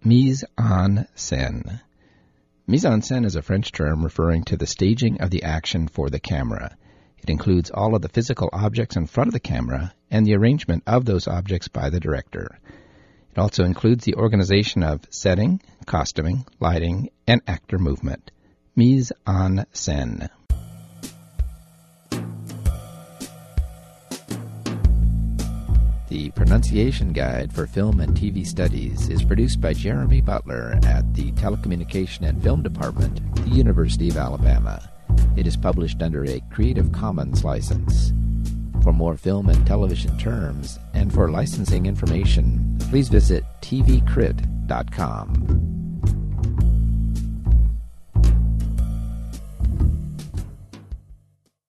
Mise en scène. Mise en scène is a French term referring to the staging of the action for the camera. It includes all of the physical objects in front of the camera and the arrangement of those objects by the director. It also includes the organization of setting, costuming, lighting, and actor movement. Mise en scène. The Pronunciation Guide for Film and TV Studies is produced by Jeremy Butler at the Telecommunication and Film Department, the University of Alabama. It is published under a Creative Commons license. For more film and television terms and for licensing information, please visit tvcrit.com.